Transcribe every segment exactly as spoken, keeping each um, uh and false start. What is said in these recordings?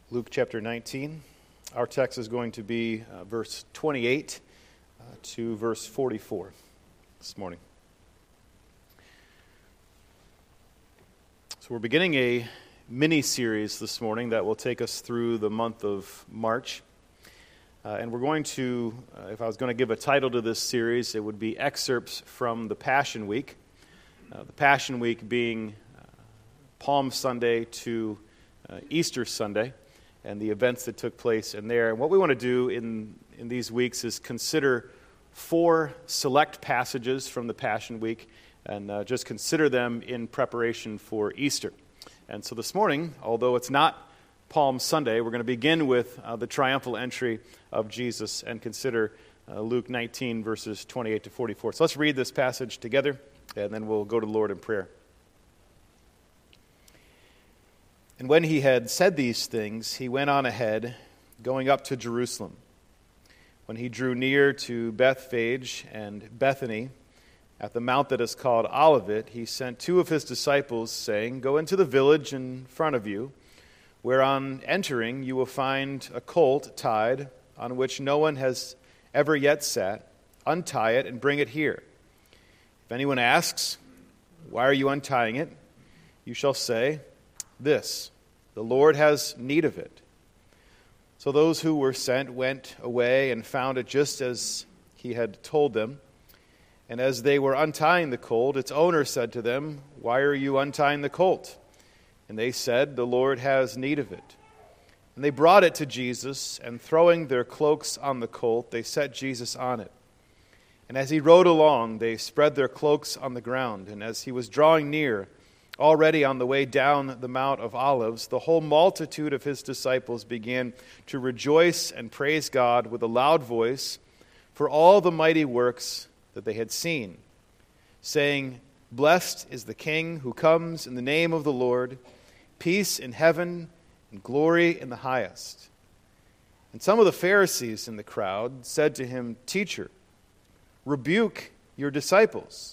Luke chapter nineteen. Our text is going to be uh, verse twenty-eight uh, to verse forty-four this morning. So we're beginning a mini-series this morning that will take us through the month of March. Uh, and we're going to, uh, if I was going to give a title to this series, it would be Excerpts from the Passion Week. Uh, the Passion Week being uh, Palm Sunday to uh, Easter Sunday, and the events that took place in there. And what we want to do in, in these weeks is consider four select passages from the Passion Week and uh, just consider them in preparation for Easter. And so this morning, although it's not Palm Sunday, we're going to begin with uh, the triumphal entry of Jesus and consider uh, Luke nineteen, verses twenty-eight to forty-four. So let's read this passage together, and then we'll go to the Lord in prayer. And when he had said these things, he went on ahead, going up to Jerusalem. When he drew near to Bethphage and Bethany, at the mount that is called Olivet, he sent two of his disciples, saying, "Go into the village in front of you, where on entering you will find a colt tied, on which no one has ever yet sat. Untie it and bring it here. If anyone asks, 'Why are you untying it?' you shall say, 'This, the Lord has need of it.'" So those who were sent went away and found it just as he had told them. And as they were untying the colt, its owner said to them, "Why are you untying the colt?" And they said, "The Lord has need of it." And they brought it to Jesus, and throwing their cloaks on the colt, they set Jesus on it. And as he rode along, they spread their cloaks on the ground. And as he was drawing near, already on the way down the Mount of Olives, the whole multitude of his disciples began to rejoice and praise God with a loud voice for all the mighty works that they had seen, saying, "Blessed is the King who comes in the name of the Lord, peace in heaven and glory in the highest." And some of the Pharisees in the crowd said to him, "Teacher, rebuke your disciples."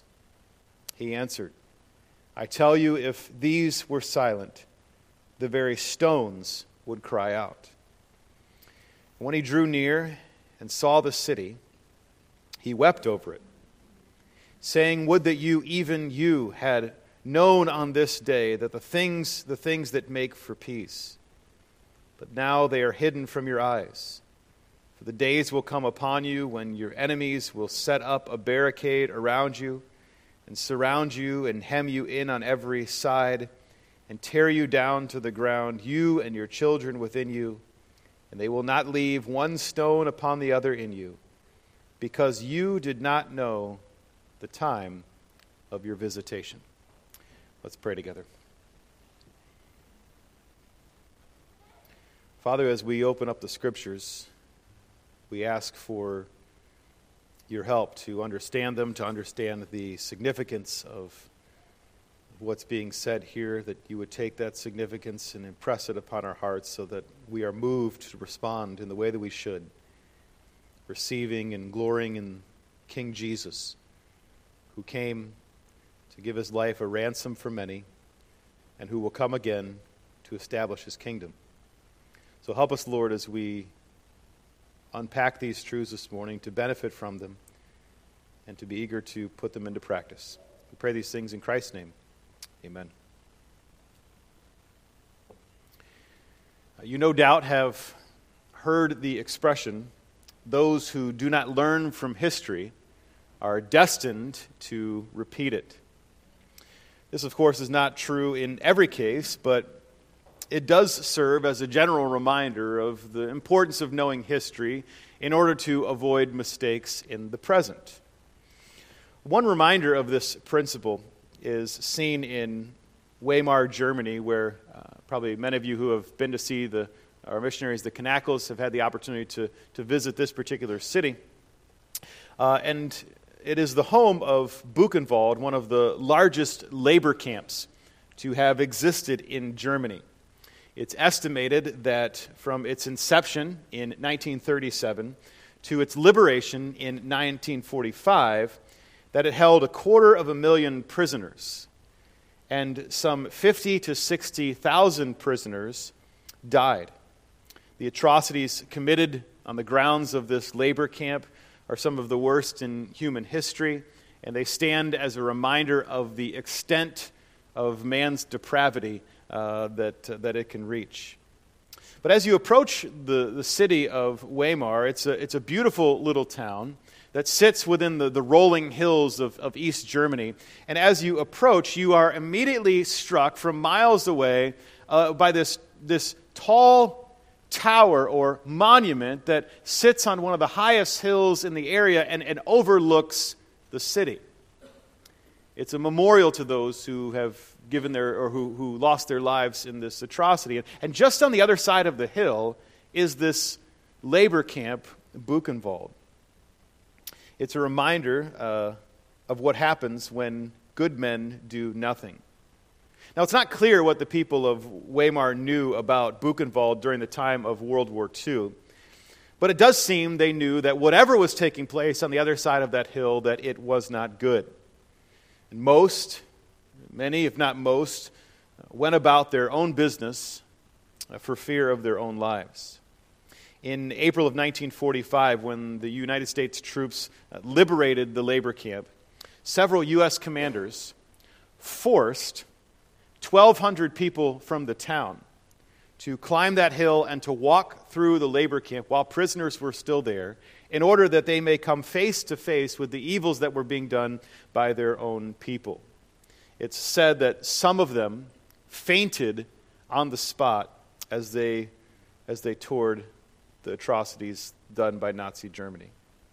He answered, "I tell you, if these were silent, the very stones would cry out." When he drew near and saw the city, he wept over it, saying, "Would that you, even you, had known on this day that the things, the things that make for peace. But now they are hidden from your eyes. For the days will come upon you when your enemies will set up a barricade around you and surround you and hem you in on every side and tear you down to the ground, you and your children within you, and they will not leave one stone upon the other in you, because you did not know the time of your visitation." Let's pray together. Father, as we open up the Scriptures, we ask for your help to understand them, to understand the significance of what's being said here, that you would take that significance and impress it upon our hearts so that we are moved to respond in the way that we should, receiving and glorying in King Jesus, who came to give his life a ransom for many, and who will come again to establish his kingdom. So help us, Lord, as we unpack these truths this morning, to benefit from them and to be eager to put them into practice. We pray these things in Christ's name. Amen. You no doubt have heard the expression, "Those who do not learn from history are destined to repeat it." This, of course, is not true in every case, but it does serve as a general reminder of the importance of knowing history in order to avoid mistakes in the present. One reminder of this principle is seen in Weimar, Germany, where uh, probably many of you who have been to see the our missionaries, the Kanakles, have had the opportunity to, to visit this particular city. Uh, and it is the home of Buchenwald, one of the largest labor camps to have existed in Germany. It's estimated that from its inception in nineteen thirty-seven to its liberation in nineteen forty-five, that it held a quarter of a million prisoners, and some fifty to sixty thousand prisoners died The atrocities committed on the grounds of this labor camp are some of the worst in human history, and they stand as a reminder of the extent of man's depravity uh, that, uh, that it can reach. But as you approach the, the city of Weimar, it's a, it's a beautiful little town that sits within the, the rolling hills of, of East Germany. And as you approach, you are immediately struck from miles away uh, by this, this tall tower or monument that sits on one of the highest hills in the area and, and overlooks the city. It's a memorial to those who have given their or who, who lost their lives in this atrocity. And, and just on the other side of the hill is this labor camp, Buchenwald. It's a reminder uh, of what happens when good men do nothing. Now, it's not clear what the people of Weimar knew about Buchenwald during the time of World War Two, but it does seem they knew that whatever was taking place on the other side of that hill, that it was not good. And most, many, if not most, went about their own business for fear of their own lives. In April of nineteen forty-five, when the United States troops liberated the labor camp, several U S commanders forced twelve hundred people from the town to climb that hill and to walk through the labor camp while prisoners were still there, in order that they may come face to face with the evils that were being done by their own people. It's said that some of them fainted on the spot as they as they toured the atrocities done by Nazi Germany.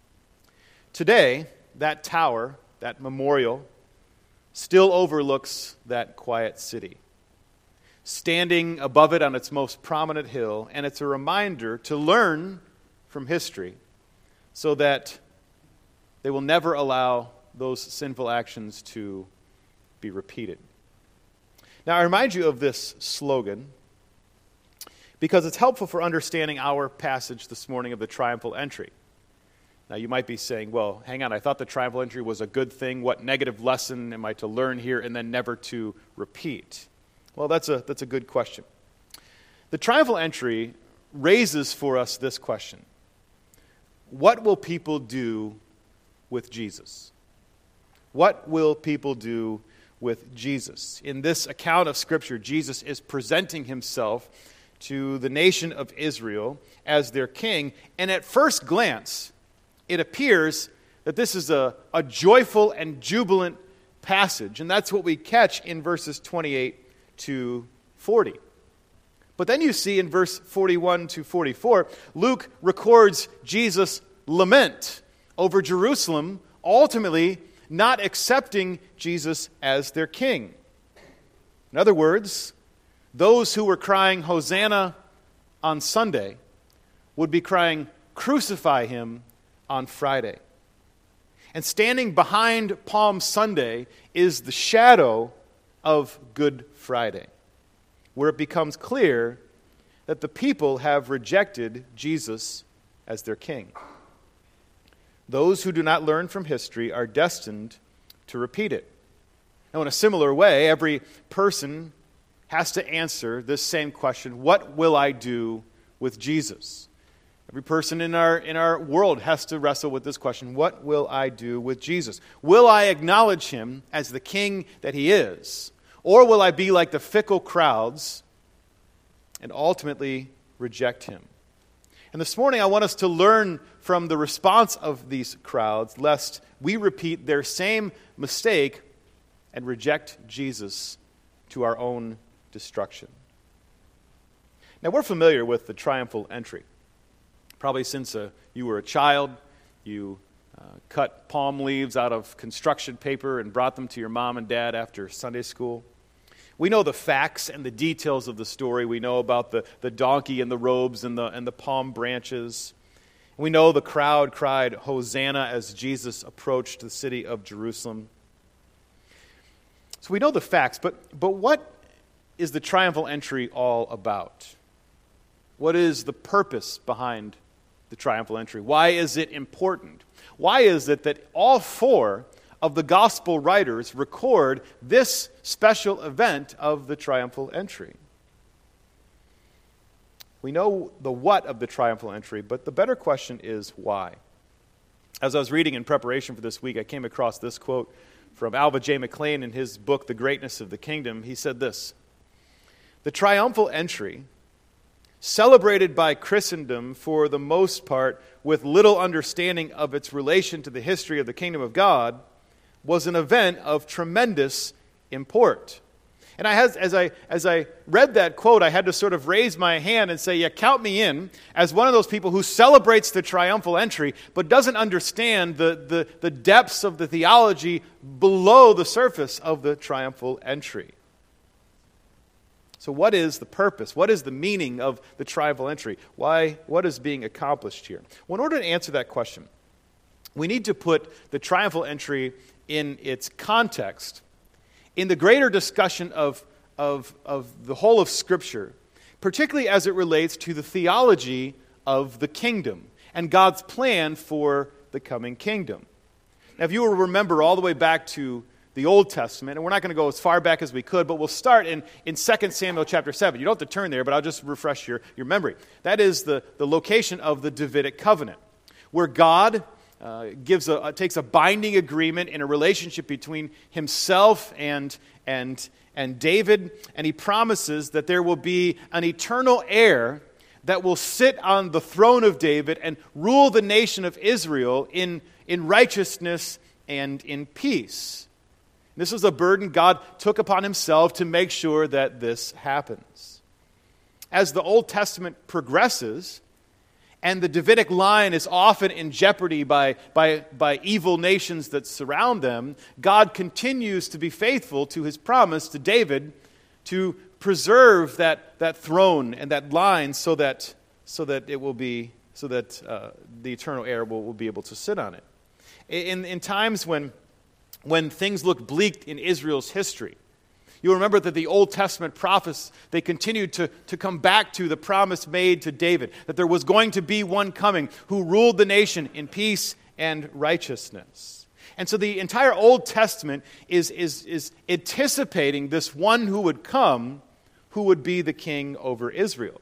Today, that tower, that memorial, still overlooks that quiet city, standing above it on its most prominent hill, and it's a reminder to learn from history so that they will never allow those sinful actions to be repeated. Now, I remind you of this slogan because it's helpful for understanding our passage this morning of the triumphal entry. Now, you might be saying, well, hang on, I thought the triumphal entry was a good thing. What negative lesson am I to learn here and then never to repeat? Well, that's a, that's a good question. The triumphal entry raises for us this question: what will people do with Jesus? What will people do with Jesus? In this account of Scripture, Jesus is presenting himself to the nation of Israel as their king, and at first glance, it appears that this is a, a joyful and jubilant passage, and that's what we catch in verses twenty-eight to forty. But then you see in verse forty-one to forty-four, Luke records Jesus' lament over Jerusalem, ultimately not accepting Jesus as their king. In other words, those who were crying Hosanna on Sunday would be crying, crucify him, on Friday. And standing behind Palm Sunday is the shadow of Good Friday, where it becomes clear that the people have rejected Jesus as their king. Those who do not learn from history are destined to repeat it. Now, in a similar way, every person has to answer this same question: what will I do with Jesus? Every person in our in our world has to wrestle with this question: what will I do with Jesus? Will I acknowledge him as the king that he is? Or will I be like the fickle crowds and ultimately reject him? And this morning I want us to learn from the response of these crowds, lest we repeat their same mistake and reject Jesus to our own destruction. Now, we're familiar with the triumphal entry. Probably since uh, you were a child, you uh, cut palm leaves out of construction paper and brought them to your mom and dad after Sunday school. We know the facts and the details of the story. We know about the, the donkey and the robes and the, and the palm branches. We know the crowd cried Hosanna as Jesus approached the city of Jerusalem. So we know the facts, but, but what is the triumphal entry all about? What is the purpose behind the triumphal entry? Why is it important? Why is it that all four of the gospel writers record this special event of the triumphal entry? We know the what of the triumphal entry, but the better question is why. As I was reading in preparation for this week, I came across this quote from Alva J. McClain in his book, The Greatness of the Kingdom. He said this: "The triumphal entry, celebrated by Christendom for the most part with little understanding of its relation to the history of the kingdom of God, was an event of tremendous import." And I has, as I as I read that quote, I had to sort of raise my hand and say, yeah, count me in as one of those people who celebrates the triumphal entry, but doesn't understand the, the, the depths of the theology below the surface of the triumphal entry. So what is the purpose? What is the meaning of the triumphal entry? Why? What is being accomplished here? Well, in order to answer that question, we need to put the triumphal entry in its context, in the greater discussion of, of, of the whole of Scripture, particularly as it relates to the theology of the kingdom and God's plan for the coming kingdom. Now, if you will remember all the way back to the Old Testament, and we're not going to go as far back as we could, but we'll start in, in Second Samuel chapter seven. You don't have to turn there, but I'll just refresh your, your memory. That is the, the location of the Davidic covenant, where God Uh, gives a, uh, takes a binding agreement in a relationship between himself and, and, and David, and he promises that there will be an eternal heir that will sit on the throne of David and rule the nation of Israel in, in righteousness and in peace. This is a burden God took upon himself to make sure that this happens. As the Old Testament progresses, and the Davidic line is often in jeopardy by, by, by evil nations that surround them, God continues to be faithful to his promise to David to preserve that, that throne and that line so that, so that it will be, so that uh, the eternal heir will, will be able to sit on it. In, in times when, when things look bleak in Israel's history, you'll remember that the Old Testament prophets, they continued to, to come back to the promise made to David, that there was going to be one coming who ruled the nation in peace and righteousness. And so the entire Old Testament is, is, is anticipating this one who would come, who would be the king over Israel.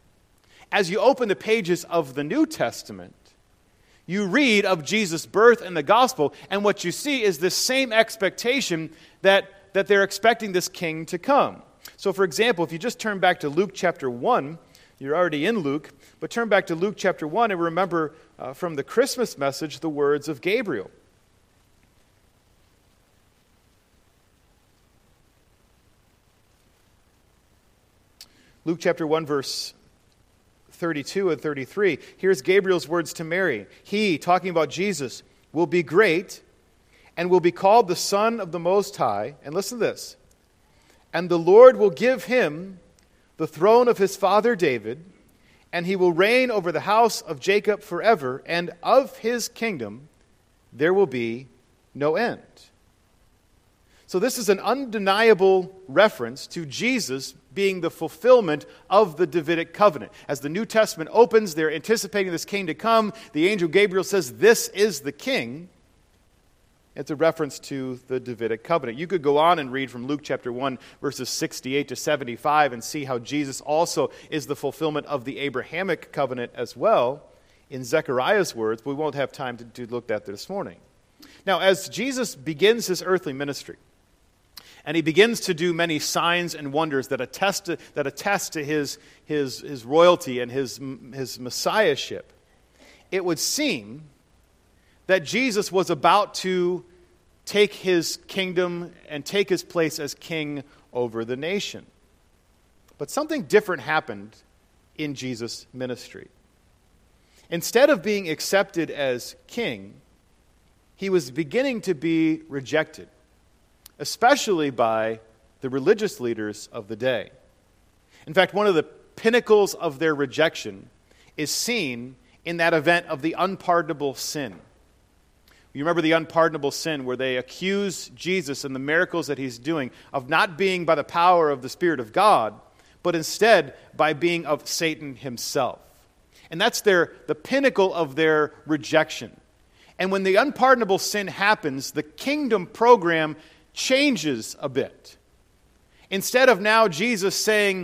As you open the pages of the New Testament, you read of Jesus' birth and the gospel, and what you see is this same expectation that that they're expecting this king to come. So, for example, if you just turn back to Luke chapter one, you're already in Luke, but turn back to Luke chapter one and remember uh, from the Christmas message the words of Gabriel. Luke chapter one, verse thirty-two and thirty-three. Here's Gabriel's words to Mary. He, talking about Jesus, will be great and will be called the Son of the Most High. And listen to this. And the Lord will give him the throne of his father David, and he will reign over the house of Jacob forever, and of his kingdom there will be no end. So this is an undeniable reference to Jesus being the fulfillment of the Davidic covenant. As the New Testament opens, they're anticipating this king to come. The angel Gabriel says, "This is the king." It's a reference to the Davidic covenant. You could go on and read from Luke chapter one, verses sixty-eight to seventy-five, and see how Jesus also is the fulfillment of the Abrahamic covenant as well, in Zechariah's words. We won't have time to, to look at that this morning. Now, as Jesus begins his earthly ministry, and he begins to do many signs and wonders that attest to, that attest to his, his, his royalty and his, his messiahship, it would seem that Jesus was about to take his kingdom and take his place as king over the nation. But something different happened in Jesus' ministry. Instead of being accepted as king, he was beginning to be rejected, especially by the religious leaders of the day. In fact, one of the pinnacles of their rejection is seen in that event of the unpardonable sin. You remember the unpardonable sin where they accuse Jesus and the miracles that he's doing of not being by the power of the Spirit of God, but instead by being of Satan himself. And that's their the pinnacle of their rejection. And when the unpardonable sin happens, the kingdom program changes a bit. Instead of now Jesus saying,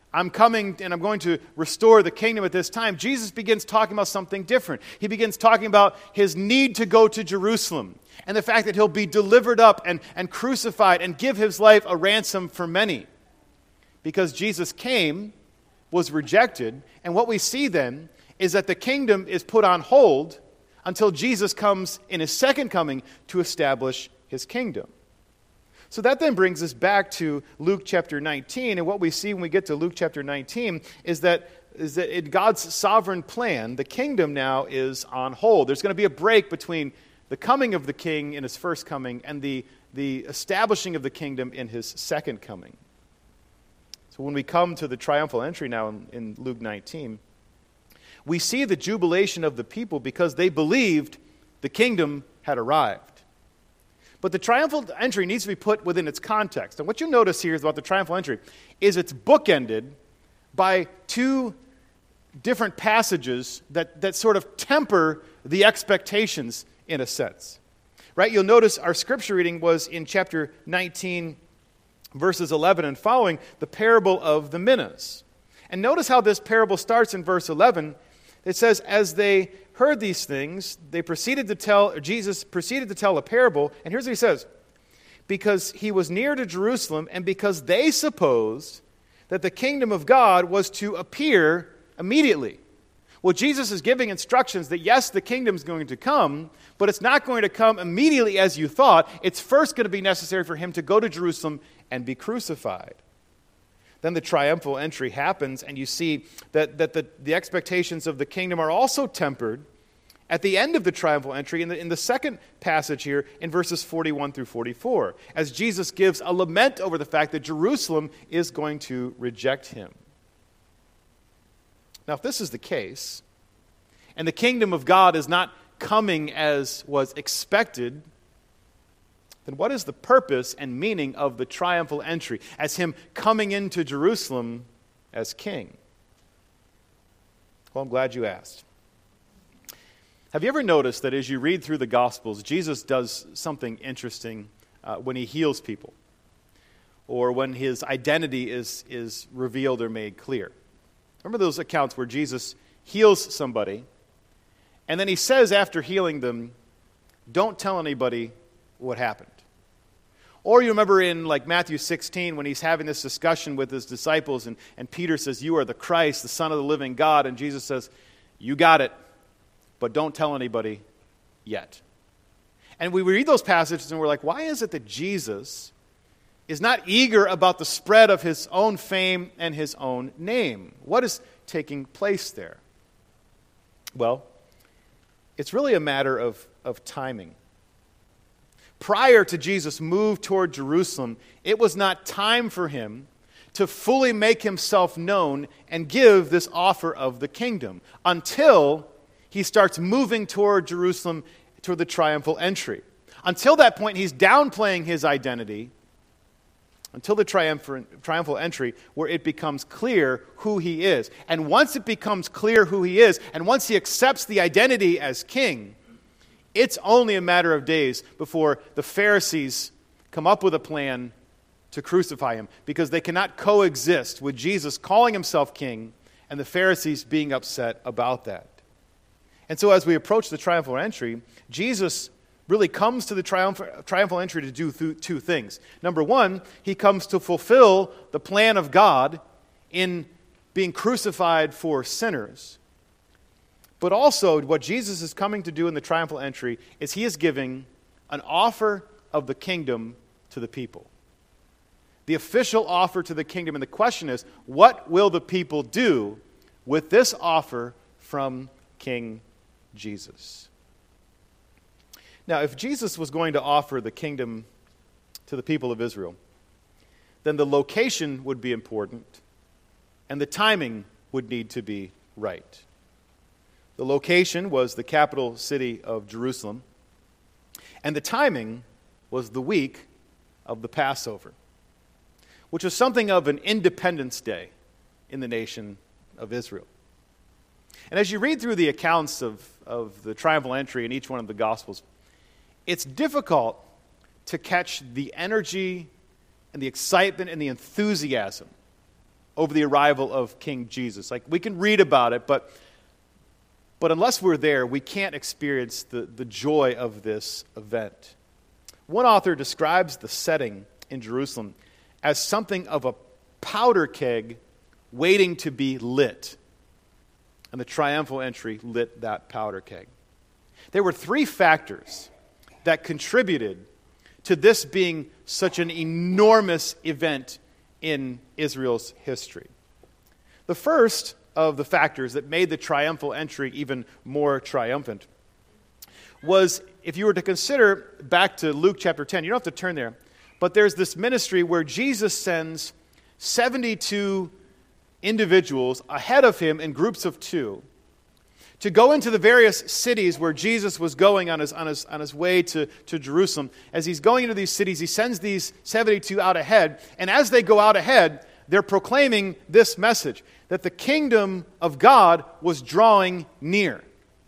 I'm coming and I'm going to restore the kingdom at this time, Jesus begins talking about something different. He begins talking about his need to go to Jerusalem and the fact that he'll be delivered up and, and crucified and give his life a ransom for many. Because Jesus came, was rejected, and what we see then is that the kingdom is put on hold until Jesus comes in his second coming to establish his kingdom. So that then brings us back to Luke chapter nineteen, and what we see when we get to Luke chapter nineteen is that, is that in God's sovereign plan, the kingdom now is on hold. There's going to be a break between the coming of the king in his first coming and the, the establishing of the kingdom in his second coming. So when we come to the triumphal entry now in, in Luke nineteen, we see the jubilation of the people because they believed the kingdom had arrived. But the triumphal entry needs to be put within its context. And what you'll notice here is about the triumphal entry is it's bookended by two different passages that, that sort of temper the expectations in a sense. Right? You'll notice our scripture reading was in chapter nineteen, verses eleven and following, the parable of the minas. And notice how this parable starts in verse eleven. It says, as they heard these things, they proceeded to tell, or Jesus proceeded to tell a parable, and here's what he says, because he was near to Jerusalem, and because they supposed that the kingdom of God was to appear immediately. Well, Jesus is giving instructions that yes, the kingdom is going to come, but it's not going to come immediately as you thought. It's first going to be necessary for him to go to Jerusalem and be crucified. Then the triumphal entry happens, and you see that, that the, the expectations of the kingdom are also tempered at the end of the triumphal entry in the, in the second passage here in verses forty-one through forty-four, as Jesus gives a lament over the fact that Jerusalem is going to reject him. Now, if this is the case, and the kingdom of God is not coming as was expected, then what is the purpose and meaning of the triumphal entry as him coming into Jerusalem as king? Well, I'm glad you asked. Have you ever noticed that as you read through the Gospels, Jesus does something interesting uh, when he heals people or when his identity is, is revealed or made clear? Remember those accounts where Jesus heals somebody and then he says after healing them, don't tell anybody what happened. Or you remember in like Matthew sixteen when he's having this discussion with his disciples and, and Peter says, you are the Christ, the Son of the living God. And Jesus says, you got it, but don't tell anybody yet. And we read those passages and we're like, why is it that Jesus is not eager about the spread of his own fame and his own name? What is taking place there? Well, it's really a matter of, of timing. Prior to Jesus' move toward Jerusalem, it was not time for him to fully make himself known and give this offer of the kingdom until he starts moving toward Jerusalem, toward the triumphal entry. Until that point, he's downplaying his identity until the triumphant, triumphal entry where it becomes clear who he is. And once it becomes clear who he is, and once he accepts the identity as king, it's only a matter of days before the Pharisees come up with a plan to crucify him, because they cannot coexist with Jesus calling himself king and the Pharisees being upset about that. And so as we approach the triumphal entry, Jesus really comes to the triumph, triumphal entry to do th- two things. Number one, he comes to fulfill the plan of God in being crucified for sinners. But also, what Jesus is coming to do in the triumphal entry is he is giving an offer of the kingdom to the people. The official offer to the kingdom. And the question is, what will the people do with this offer from King Jesus? Now, if Jesus was going to offer the kingdom to the people of Israel, then the location would be important and the timing would need to be right. The location was the capital city of Jerusalem, and the timing was the week of the Passover, which was something of an Independence Day in the nation of Israel. And as you read through the accounts of, of the triumphal entry in each one of the Gospels, it's difficult to catch the energy and the excitement and the enthusiasm over the arrival of King Jesus. Like, we can read about it, but but unless we're there, we can't experience the, the joy of this event. One author describes the setting in Jerusalem as something of a powder keg waiting to be lit. And the triumphal entry lit that powder keg. There were three factors that contributed to this being such an enormous event in Israel's history. The first of the factors that made the triumphal entry even more triumphant was, if you were to consider back to Luke chapter ten, you don't have to turn there, but there's this ministry where Jesus sends seventy-two individuals ahead of him in groups of two to go into the various cities where Jesus was going on his, on his, on his way to, to Jerusalem. As he's going into these cities, he sends these seventy-two out ahead, and as they go out ahead, they're proclaiming this message, that the kingdom of God was drawing near.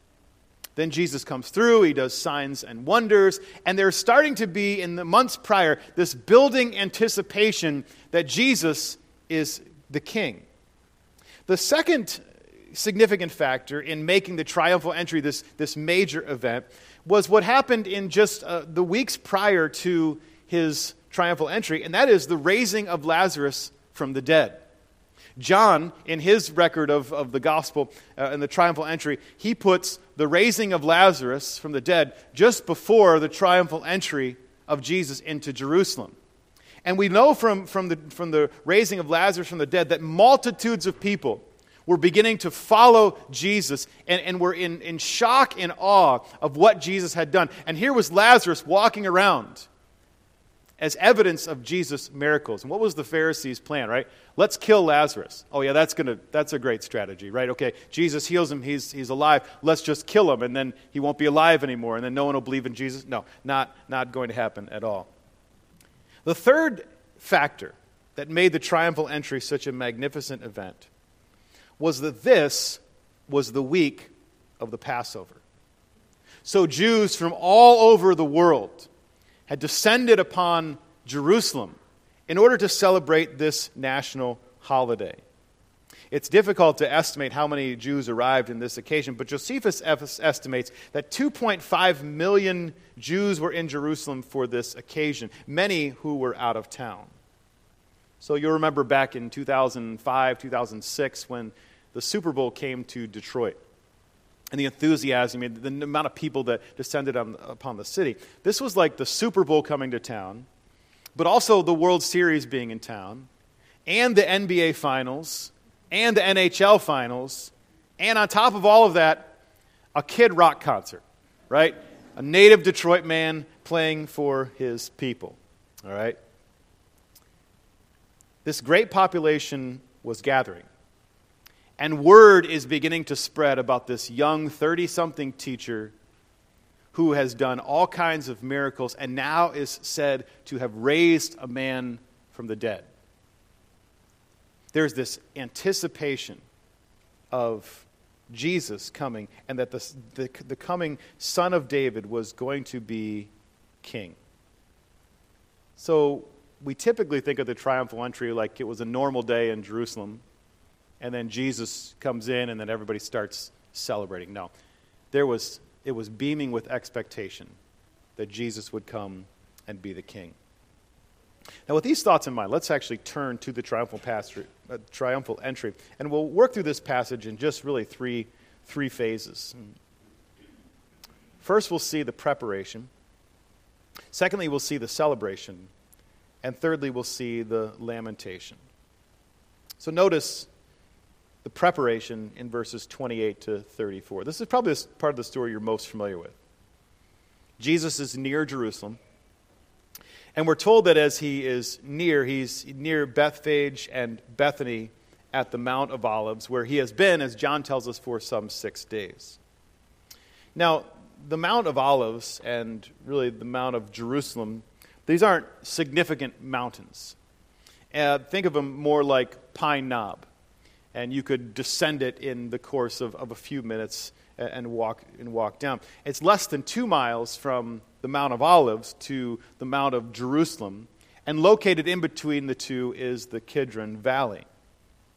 Then Jesus comes through, he does signs and wonders, and there's starting to be, in the months prior, this building anticipation that Jesus is the king. The second significant factor in making the triumphal entry this, this major event was what happened in just uh, the weeks prior to his triumphal entry, and that is the raising of Lazarus from the dead. John, in his record of, of the gospel uh, and the triumphal entry, he puts the raising of Lazarus from the dead just before the triumphal entry of Jesus into Jerusalem. And we know from, from, the, from the raising of Lazarus from the dead that multitudes of people were beginning to follow Jesus and, and were in, in shock and awe of what Jesus had done. And here was Lazarus walking around as evidence of Jesus' miracles. And what was the Pharisees' plan, right? Let's kill Lazarus. Oh yeah, that's gonna that's a great strategy, right? Okay, Jesus heals him, he's he's alive. Let's just kill him, and then he won't be alive anymore, and then no one will believe in Jesus. No, not, not going to happen at all. The third factor that made the triumphal entry such a magnificent event was that this was the week of the Passover. So Jews from all over the world had descended upon Jerusalem in order to celebrate this national holiday. It's difficult to estimate how many Jews arrived in this occasion, but Josephus estimates that two point five million Jews were in Jerusalem for this occasion, many who were out of town. So you'll remember back in two thousand five, two thousand six, when the Super Bowl came to Detroit, and the enthusiasm, the amount of people that descended on, upon the city. This was like the Super Bowl coming to town, but also the World Series being in town, and the N B A Finals, and the N H L Finals, and on top of all of that, a Kid Rock concert, right? A native Detroit man playing for his people, all right? This great population was gathering. And word is beginning to spread about this young thirty-something teacher who has done all kinds of miracles and now is said to have raised a man from the dead. There's this anticipation of Jesus coming, and that the, the, the coming Son of David was going to be king. So we typically think of the triumphal entry like it was a normal day in Jerusalem, and then Jesus comes in, and then everybody starts celebrating. No, there was it was beaming with expectation that Jesus would come and be the king. Now, with these thoughts in mind, let's actually turn to the triumphal, pastor, uh, triumphal entry, and we'll work through this passage in just really three three phases. First, we'll see the preparation. Secondly, we'll see the celebration, and thirdly, we'll see the lamentation. So notice the preparation in verses twenty-eight to thirty-four. This is probably the part of the story you're most familiar with. Jesus is near Jerusalem, and we're told that as he is near, he's near Bethphage and Bethany at the Mount of Olives, where he has been, as John tells us, for some six days. Now, the Mount of Olives and really the Mount of Jerusalem, these aren't significant mountains. Uh, think of them more like Pine Knob. And you could descend it in the course of, of a few minutes and walk and walk down. It's less than two miles from the Mount of Olives to the Mount of Jerusalem, and located in between the two is the Kidron Valley.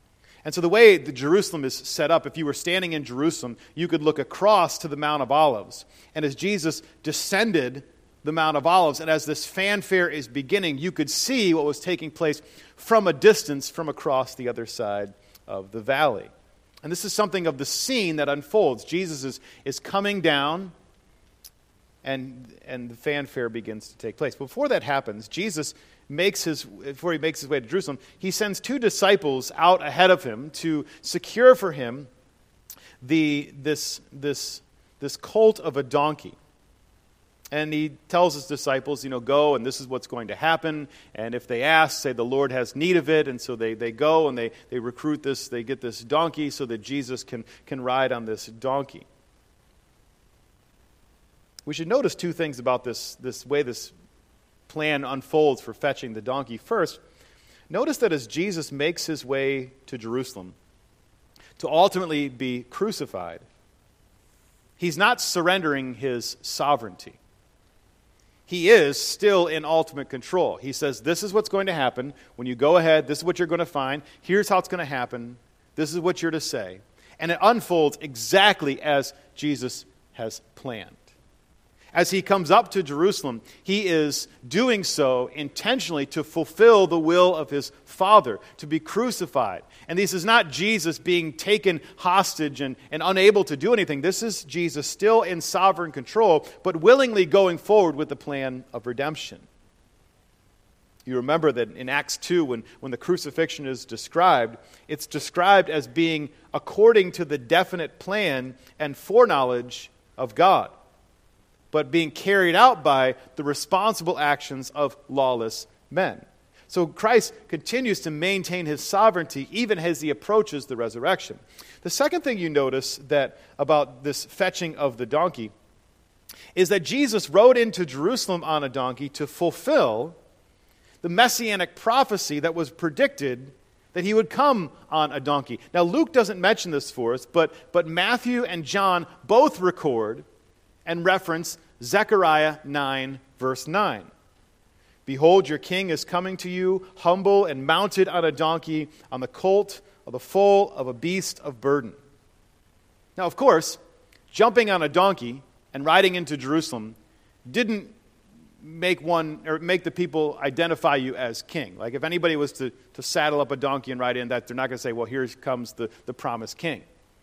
And so the way the Jerusalem is set up, if you were standing in Jerusalem, you could look across to the Mount of Olives. And as Jesus descended the Mount of Olives, and as this fanfare is beginning, you could see what was taking place from a distance from across the other side of the valley. And this is something of the scene that unfolds. Jesus is, is coming down, and, and the fanfare begins to take place. Before that happens, Jesus makes his before he makes his way to Jerusalem, he sends two disciples out ahead of him to secure for him the this this this colt of a donkey. And he tells his disciples, you know, go, and this is what's going to happen. And if they ask, say the Lord has need of it. And so they, they go and they, they recruit this, they get this donkey so that Jesus can, can ride on this donkey. We should notice two things about this, this way this plan unfolds for fetching the donkey. First, notice that as Jesus makes his way to Jerusalem to ultimately be crucified, he's not surrendering his sovereignty. He is still in ultimate control. He says, this is what's going to happen. When you go ahead, this is what you're going to find. Here's how it's going to happen. This is what you're to say. And it unfolds exactly as Jesus has planned. As he comes up to Jerusalem, he is doing so intentionally to fulfill the will of his Father, to be crucified. And this is not Jesus being taken hostage and, and unable to do anything. This is Jesus still in sovereign control, but willingly going forward with the plan of redemption. You remember that in Acts two, when, when the crucifixion is described, it's described as being according to the definite plan and foreknowledge of God, but being carried out by the responsible actions of lawless men. So Christ continues to maintain his sovereignty even as he approaches the resurrection. The second thing you notice that about this fetching of the donkey is that Jesus rode into Jerusalem on a donkey to fulfill the messianic prophecy that was predicted that he would come on a donkey. Now Luke doesn't mention this for us, but, but Matthew and John both record and reference Zechariah nine, verse nine. Behold, your king is coming to you, humble and mounted on a donkey, on the colt of the foal of a beast of burden. Now, of course, jumping on a donkey and riding into Jerusalem didn't make one or make the people identify you as king. Like if anybody was to, to saddle up a donkey and ride in, that they're not going to say, well, here comes the, the promised king.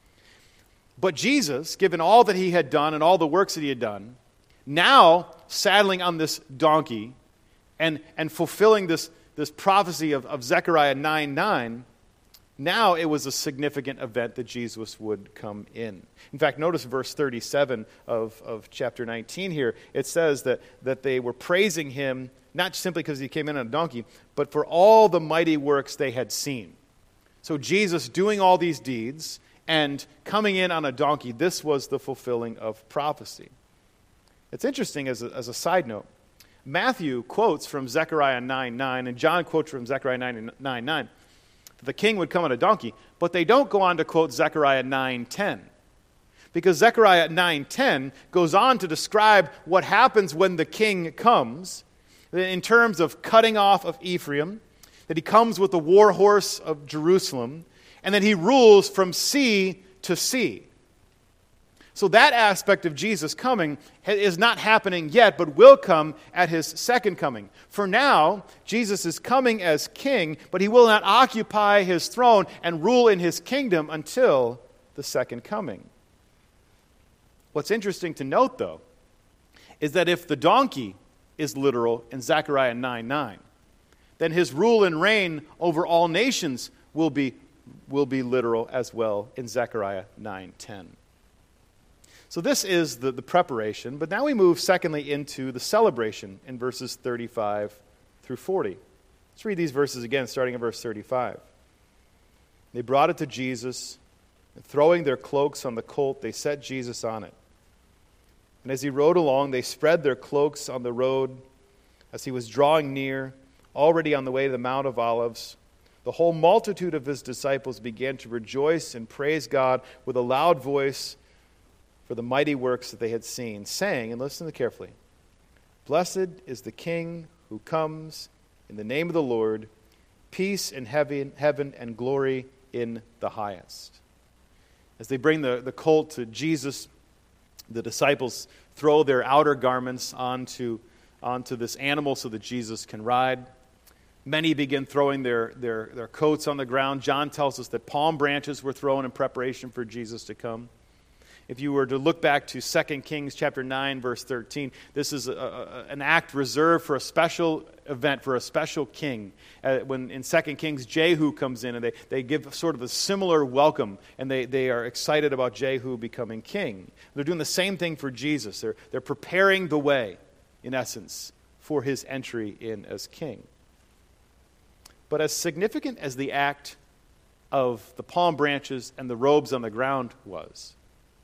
But Jesus, given all that he had done and all the works that he had done, now saddling on this donkey and, and fulfilling this, this prophecy of, of Zechariah nine nine, now it was a significant event that Jesus would come in. In fact, notice verse thirty-seven of, of chapter nineteen here. It says that, that they were praising him, not simply because he came in on a donkey, but for all the mighty works they had seen. So Jesus doing all these deeds and coming in on a donkey, this was the fulfilling of prophecy. It's interesting as a, as a side note. Matthew quotes from Zechariah nine nine, and John quotes from Zechariah nine nine, that the king would come on a donkey, but they don't go on to quote Zechariah nine ten. Because Zechariah nine ten goes on to describe what happens when the king comes, in terms of cutting off of Ephraim, that he comes with the war horse of Jerusalem, and that he rules from sea to sea. So that aspect of Jesus coming is not happening yet, but will come at his second coming. For now, Jesus is coming as king, but he will not occupy his throne and rule in his kingdom until the second coming. What's interesting to note, though, is that if the donkey is literal in Zechariah nine nine, then his rule and reign over all nations will be, will be literal as well in Zechariah nine ten. So this is the, the preparation, but now we move secondly into the celebration in verses thirty-five through forty. Let's read these verses again, starting in verse thirty-five. They brought it to Jesus, and throwing their cloaks on the colt, they set Jesus on it. And as he rode along, they spread their cloaks on the road. As he was drawing near, already on the way to the Mount of Olives, the whole multitude of his disciples began to rejoice and praise God with a loud voice for the mighty works that they had seen, saying, and listen carefully, blessed is the King who comes in the name of the Lord, peace in heaven, heaven and glory in the highest. As they bring the, the colt to Jesus, the disciples throw their outer garments onto, onto this animal so that Jesus can ride. Many begin throwing their, their, their coats on the ground. John tells us that palm branches were thrown in preparation for Jesus to come. If you were to look back to Second Kings chapter nine, verse thirteen, this is a, a, an act reserved for a special event, for a special king. Uh, when in Second Kings, Jehu comes in and they, they give sort of a similar welcome, and they, they are excited about Jehu becoming king. They're doing the same thing for Jesus. They're, they're preparing the way, in essence, for his entry in as king. But as significant as the act of the palm branches and the robes on the ground was,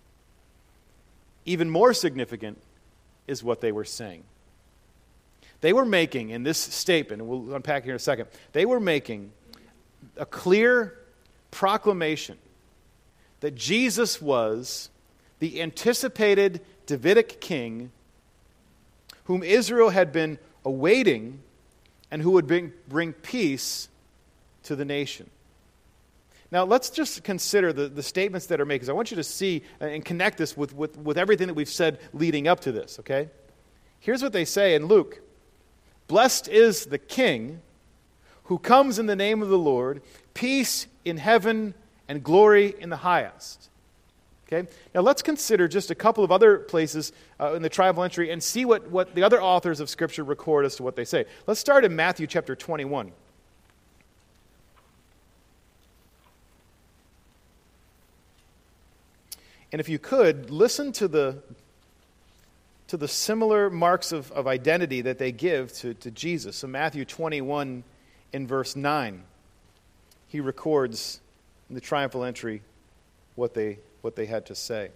even more significant is what they were saying. They were making, in this statement, and we'll unpack here in a second, they were making a clear proclamation that Jesus was the anticipated Davidic king whom Israel had been awaiting and who would bring, bring peace to the nation. Now, let's just consider the, the statements that are made, because I want you to see and connect this with, with, with everything that we've said leading up to this, okay? Here's what they say in Luke. Blessed is the King who comes in the name of the Lord, peace in heaven and glory in the highest. Okay? Now let's consider just a couple of other places uh, in the triumphal entry and see what, what the other authors of Scripture record as to what they say. Let's start in Matthew chapter twenty-one. And if you could, listen to the, to the similar marks of, of identity that they give to, to Jesus. So Matthew twenty-one in verse nine, he records in the triumphal entry what they what they had to say.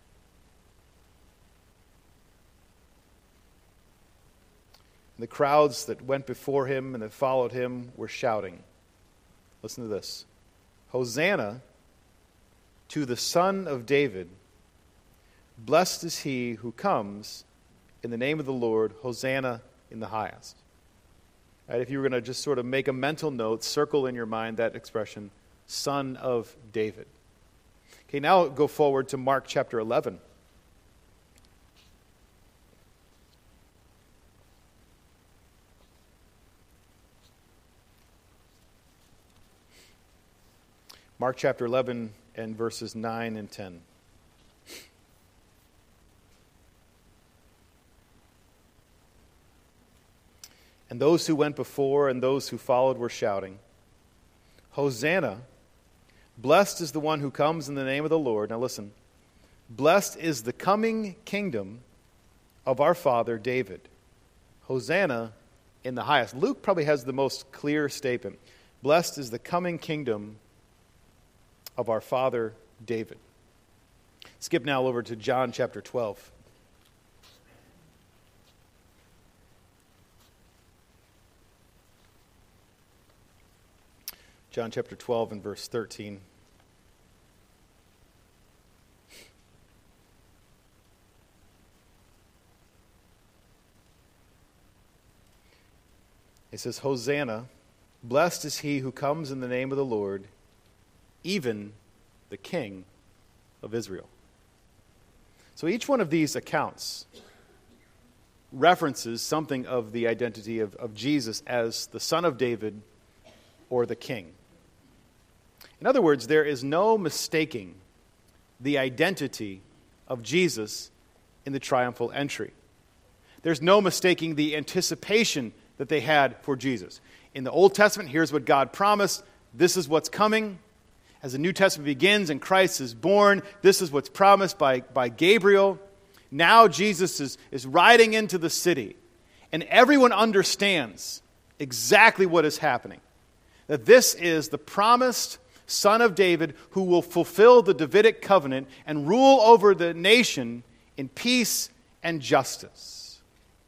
The crowds that went before him and that followed him were shouting. Listen to this. Hosanna to the Son of David. Blessed is he who comes in the name of the Lord. Hosanna in the highest. Right, if you were going to just sort of make a mental note, circle in your mind that expression, Son of David. Okay, now go forward to Mark chapter eleven. Mark chapter eleven and verses nine and ten. And those who went before and those who followed were shouting, Hosanna! Blessed is the one who comes in the name of the Lord. Now listen. Blessed is the coming kingdom of our father David. Hosanna in the highest. Luke probably has the most clear statement. Blessed is the coming kingdom of our father David. Skip now over to John chapter twelve. John chapter twelve and verse thirteen. It says, Hosanna, blessed is he who comes in the name of the Lord, even the King of Israel. So each one of these accounts references something of the identity of, of Jesus as the Son of David or the King. In other words, there is no mistaking the identity of Jesus in the triumphal entry. There's no mistaking the anticipation that they had for Jesus. In the Old Testament, here's what God promised. This is what's coming. As the New Testament begins and Christ is born, this is what's promised by, by Gabriel. Now Jesus is, is riding into the city, and everyone understands exactly what is happening. That this is the promised Son of David who will fulfill the Davidic covenant and rule over the nation in peace and justice.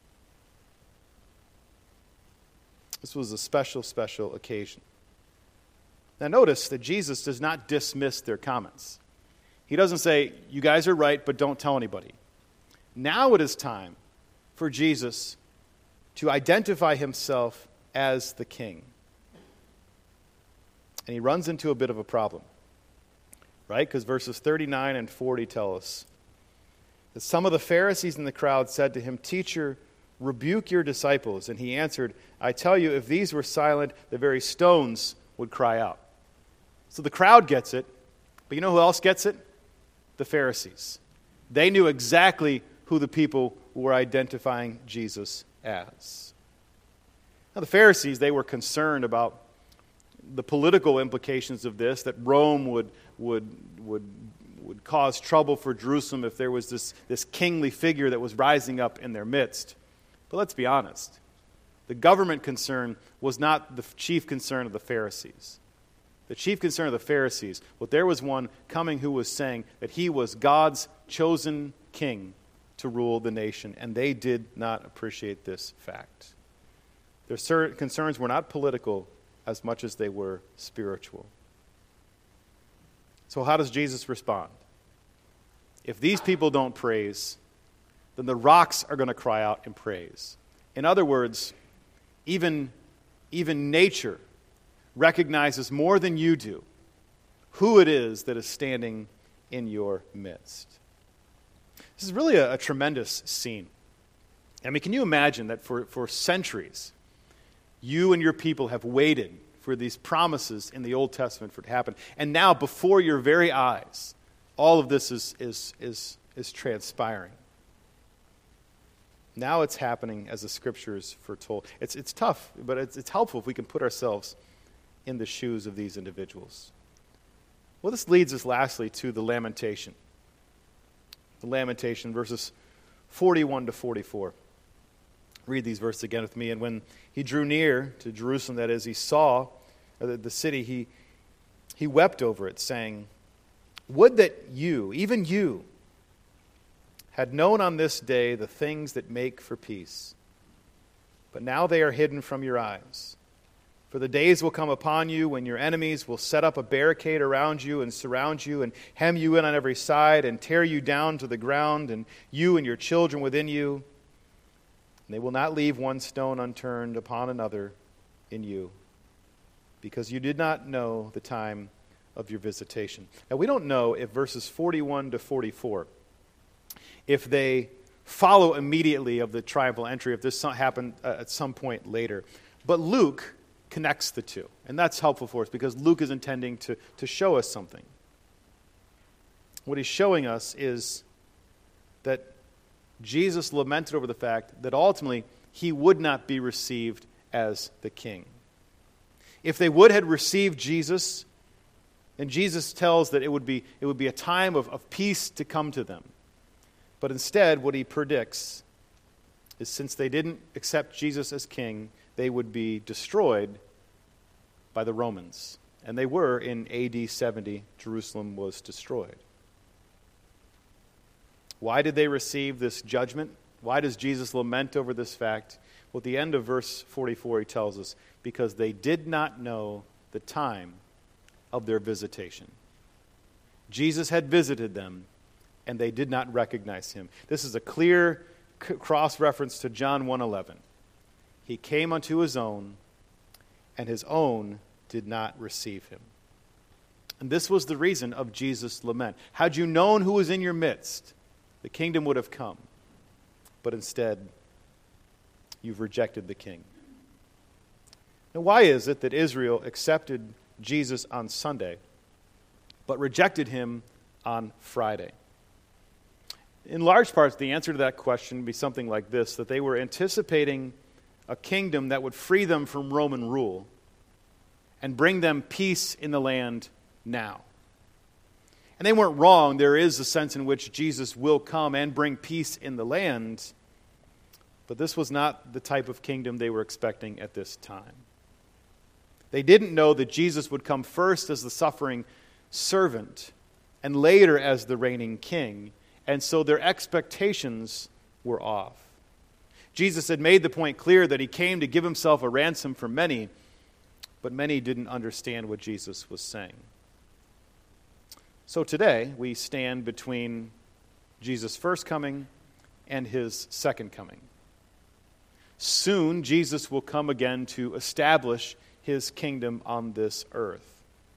This was a special, special occasion. Now notice that Jesus does not dismiss their comments. He doesn't say, you guys are right, but don't tell anybody. Now it is time for Jesus to identify himself as the King. And he runs into a bit of a problem, right? Because verses thirty-nine and forty tell us that some of the Pharisees in the crowd said to him, "Teacher, rebuke your disciples." And he answered, "I tell you, if these were silent, the very stones would cry out." So the crowd gets it, but you know who else gets it? The Pharisees. They knew exactly who the people were identifying Jesus as. Now the Pharisees, they were concerned about the political implications of this, that Rome would would would would cause trouble for Jerusalem if there was this, this kingly figure that was rising up in their midst. But let's be honest. The government concern was not the chief concern of the Pharisees. The chief concern of the Pharisees was there was one coming who was saying that he was God's chosen king to rule the nation, and they did not appreciate this fact. Their concerns were not political as much as they were spiritual. So how does Jesus respond? If these people don't praise, then the rocks are going to cry out in praise. In other words, even, even nature recognizes more than you do who it is that is standing in your midst. This is really a, a tremendous scene. I mean, can you imagine that for, for centuries, you and your people have waited for these promises in the Old Testament for it to happen, and now before your very eyes, all of this is, is, is, is transpiring. Now it's happening as the Scriptures foretold. It's, it's tough, but it's, it's helpful if we can put ourselves in the shoes of these individuals. Well, this leads us lastly to the lamentation. The lamentation, verses forty-one to forty-four. Read these verses again with me. And when he drew near to Jerusalem, that is, he saw the, the city, he, he wept over it, saying, "Would that you, even you, had known on this day the things that make for peace. But now they are hidden from your eyes. For the days will come upon you when your enemies will set up a barricade around you and surround you and hem you in on every side and tear you down to the ground, and you and your children within you. And they will not leave one stone unturned upon another in you, because you did not know the time of your visitation." Now, we don't know if verses forty-one to forty-four, if they follow immediately of the triumphal entry, if this happened uh, at some point later. But Luke connects the two, and that's helpful for us because Luke is intending to, to show us something. What he's showing us is that Jesus lamented over the fact that ultimately he would not be received as the king. If they would have received Jesus, then Jesus tells that it would be, it would be a time of, of peace to come to them. But instead, what he predicts is since they didn't accept Jesus as king, they would be destroyed by the Romans. And they were in A D seventy. Jerusalem was destroyed. Why did they receive this judgment? Why does Jesus lament over this fact? Well, at the end of verse forty-four, he tells us, because they did not know the time of their visitation. Jesus had visited them, and they did not recognize him. This is a clear c- cross-reference to John one eleven. He came unto his own, and his own did not receive him. And this was the reason of Jesus' lament. Had you known who was in your midst, the kingdom would have come. But instead, you've rejected the king. Now, why is it that Israel accepted Jesus on Sunday, but rejected him on Friday? In large part, the answer to that question would be something like this, that they were anticipating a kingdom that would free them from Roman rule and bring them peace in the land now. And they weren't wrong. There is a sense in which Jesus will come and bring peace in the land, but this was not the type of kingdom they were expecting at this time. They didn't know that Jesus would come first as the suffering servant and later as the reigning king, and so their expectations were off. Jesus had made the point clear that he came to give himself a ransom for many, but many didn't understand what Jesus was saying. So today, we stand between Jesus' first coming and his second coming. Soon, Jesus will come again to establish his kingdom on this earth.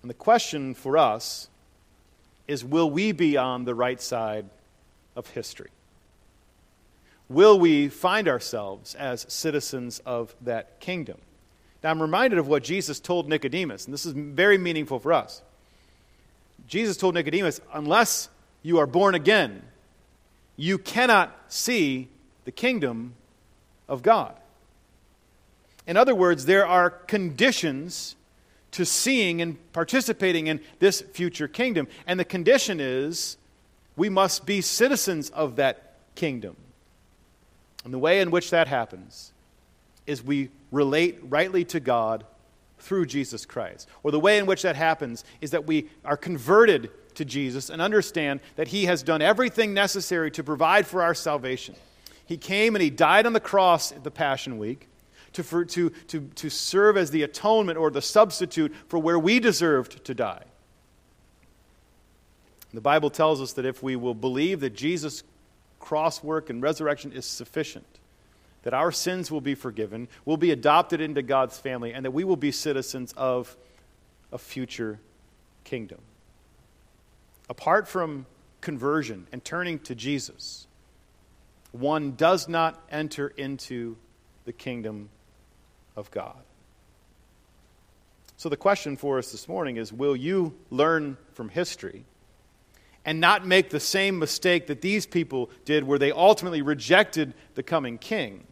And the question for us is, will we be on the right side of history? Will we find ourselves as citizens of that kingdom? Now, I'm reminded of what Jesus told Nicodemus, and this is very meaningful for us. Jesus told Nicodemus, unless you are born again, you cannot see the kingdom of God. In other words, there are conditions to seeing and participating in this future kingdom. And the condition is we must be citizens of that kingdom. And the way in which that happens is we relate rightly to God through Jesus Christ. Or the way in which that happens is that we are converted to Jesus and understand that He has done everything necessary to provide for our salvation. He came and He died on the cross at the Passion Week to, for, to, to, to serve as the atonement or the substitute for where we deserved to die. The Bible tells us that if we will believe that Jesus' cross work and resurrection is sufficient, that our sins will be forgiven, we'll be adopted into God's family, and that we will be citizens of a future kingdom. Apart from conversion and turning to Jesus, one does not enter into the kingdom of God. So the question for us this morning is, will you learn from history and not make the same mistake that these people did where they ultimately rejected the coming king?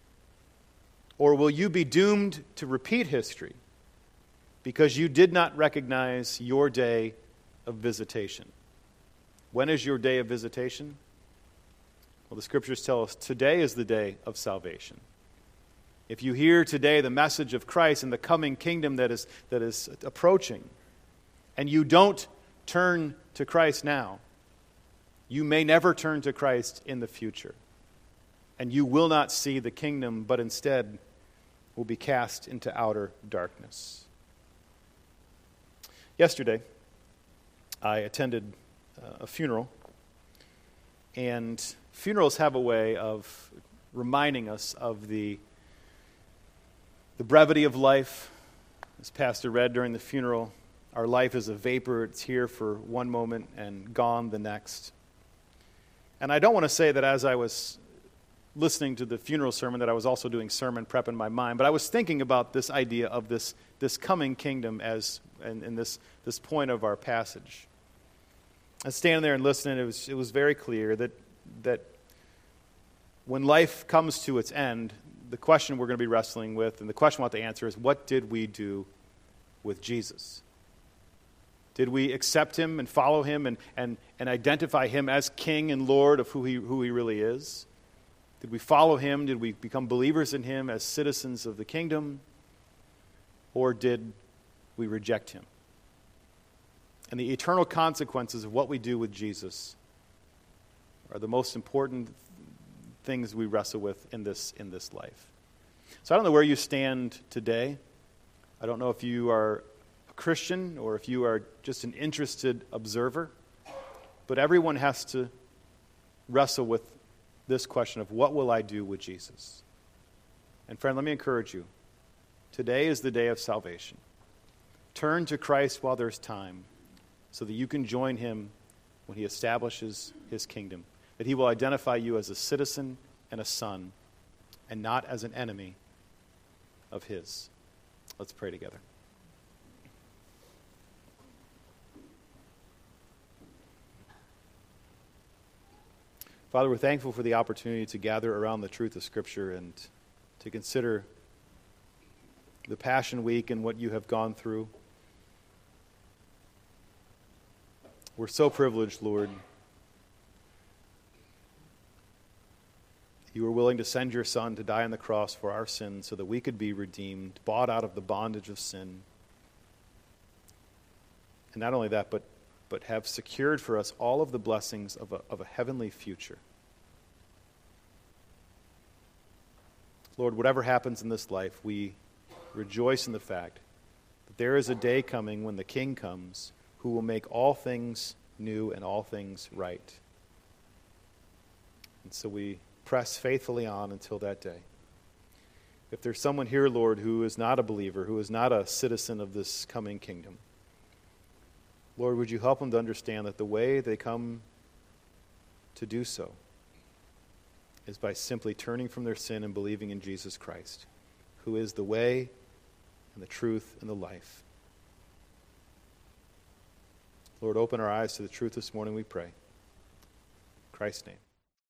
Or will you be doomed to repeat history because you did not recognize your day of visitation? When is your day of visitation? Well, the Scriptures tell us today is the day of salvation. If you hear today the message of Christ and the coming kingdom that is, that is approaching, and you don't turn to Christ now, you may never turn to Christ in the future. And you will not see the kingdom, but instead will be cast into outer darkness. Yesterday, I attended a funeral, and funerals have a way of reminding us of the The brevity of life. As Pastor read during the funeral, our life is a vapor. It's here for one moment and gone the next. And I don't want to say that as I was listening to the funeral sermon that I was also doing sermon prep in my mind, but I was thinking about this idea of this, this coming kingdom as in, in this, this point of our passage. I was standing there and listening, it was, it was very clear that, that when life comes to its end, the question we're going to be wrestling with, and the question we want to answer is, what did we do with Jesus? Did we accept Him and follow Him and, and, and identify Him as King and Lord of who he, who he really is? Did we follow Him? Did we become believers in Him as citizens of the kingdom? Or did we reject Him? And the eternal consequences of what we do with Jesus are the most important things we wrestle with in this in this life. So I don't know where you stand today. I don't know if you are a Christian or if you are just an interested observer. But everyone has to wrestle with this question of, what will I do with Jesus? And friend, let me encourage you. Today is the day of salvation. Turn to Christ while there's time so that you can join Him when He establishes His kingdom. That He will identify you as a citizen and a son, and not as an enemy of His. Let's pray together. Father, we're thankful for the opportunity to gather around the truth of Scripture and to consider the Passion Week and what you have gone through. We're so privileged, Lord. You were willing to send your Son to die on the cross for our sins so that we could be redeemed, bought out of the bondage of sin. And not only that, but, but have secured for us all of the blessings of a, of a heavenly future. Lord, whatever happens in this life, we rejoice in the fact that there is a day coming when the King comes who will make all things new and all things right. And so we press faithfully on until that day. If there's someone here, Lord, who is not a believer, who is not a citizen of this coming kingdom, Lord, would you help them to understand that the way they come to do so is by simply turning from their sin and believing in Jesus Christ, who is the way and the truth and the life. Lord, open our eyes to the truth this morning, we pray. In Christ's name.